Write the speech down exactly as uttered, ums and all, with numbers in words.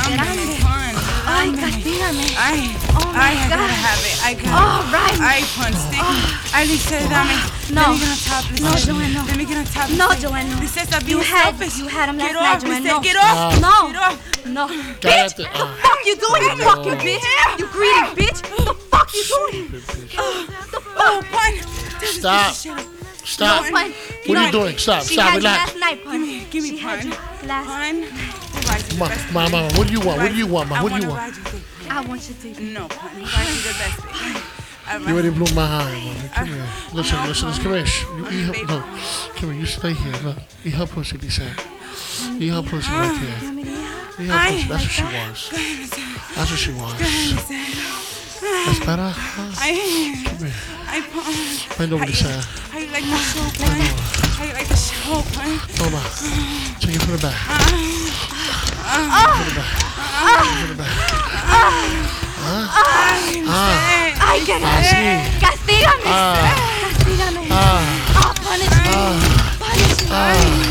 grande. Ay, castígame. Ay, Oh my ay, I God. gotta have it. I gotta. Oh, right. Ay, pon sticky. Ay, Lisa, dame. No. Let me get on top. Lisa. No, Joanne, no. Let me get on top. No, Lisa. Joanne, no. Lisa, stop You being had, selfish. you had him last Get night, off, Joanne. Lisa. No. Get off. No. Get off. No. Cállate. What the fuck you doing, you fucking bitch? You greedy bitch. What the fuck you doing? Oh, pun. Stop. Stop. Pun. What are you doing? Stop. She Stop. had you Relax. last night, Pun. Give me, give me She had pun. you last Pun. Ride you the Ma, best ma, thing. mama, what do you want? What do you want, ma? I What do you wanna want? ride you thing. I want you to. No, pun. Ride you the best thing. I You ride- already blew my high, mama. Come here. Listen, listen, listen. Come here. Shh. You eat her. Look. Come here. You stay here. Look. Eat her pussy, Lisa. Eat her pussy right there. Eat her pussy. That's what she wants. That's what she wants. That's better. Huh? I, Come here. I pun. Bend over, Lisa. How you like my show, pun? How you like the show, pun? Hold on. Take it from the back. From the back. From the back. Ah. Ay, que Así. castígame. Ah. Castígame. Ah. Oh, punish me. Punish me. Ah.